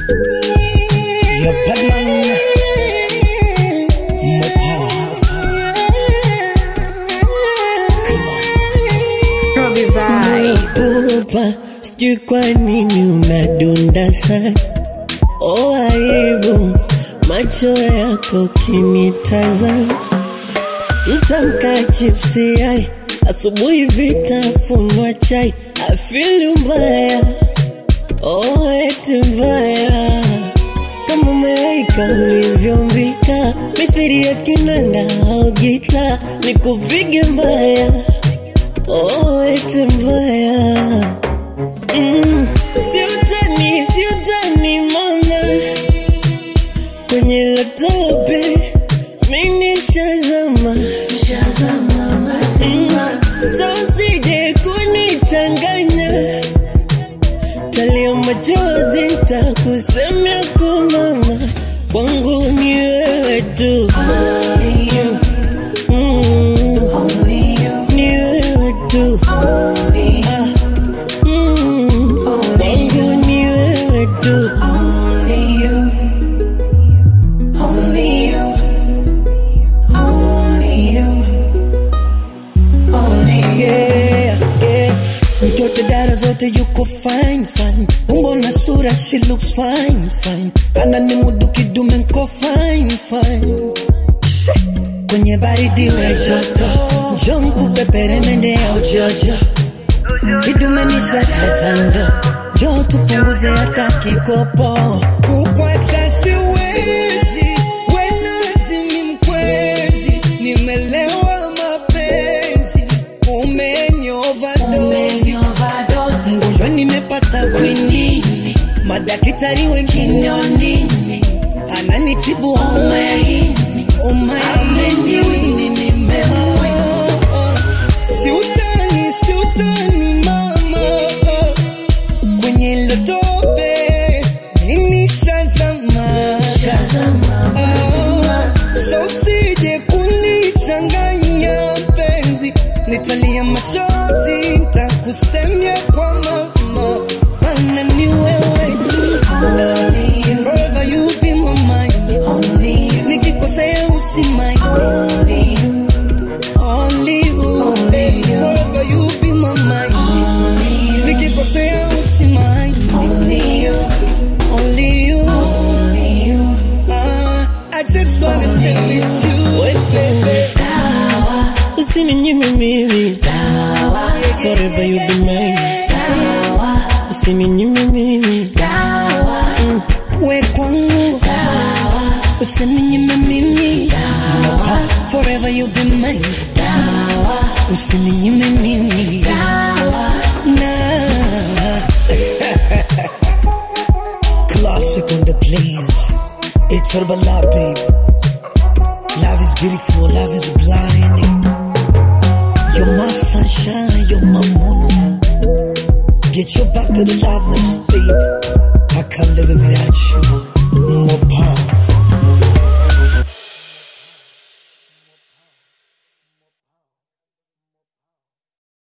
You're Batman. Pupa, sijui kwa nini unadunda sana. Oh aibu, macho yako kinitazama. Mtamka chipsi ai, asubuhi vitafunwa chai. I feel mbaya, oh eti mbaya. Kama malaika ulivyombika, mithili ya kinanda au gita, nikupige mbaya, oh eti mbaya. Siutani mama, kwenye latope mimi shazama. So sije kunichanganya, talia machozi nitakusemea kwa mama. Kwangu ni wewe tu, ni wewe tu. Kwangu ni wewe tu. Mtoto dada zote yuko fine fine, umbo na sura she looks fine fine. Ana ni mudu kidume nko fine fine. Kwenye baridi we joto, jonku pepere mende ya ujojo. Kidume ni sasa sando, jo tupunguze hata kikopo. Kuko excess wezi, wenazi ni mkwezi. Nimelewa mapenzi, overdose. Mgonjwa nimepata kwinini, madakitari wengine onini. Ananitibu umaini, umaini nimemoyo. Siutani mama, kwenye lotope mimi shazama. So sije kunichanganya penzi, nitalia machozi nitakusemea kwa mama. Maana ni wewe tu, forever you be my mind. Nikikosea usimaini, only you, forever you be my mind. Nikikosea usimaini, only you. I just wanna stay with you, baby. Usininyime mimi, forever you be mine. Usininyime mimi, we kwangu. Usininyime mimi, forever you be mine. Usininyime mimi, classic on the plains. It's all about love, baby. Love is beautiful, love is blinding. You're my sunshine, you're my moon. Get your back to the loveless, baby. I can't live without you.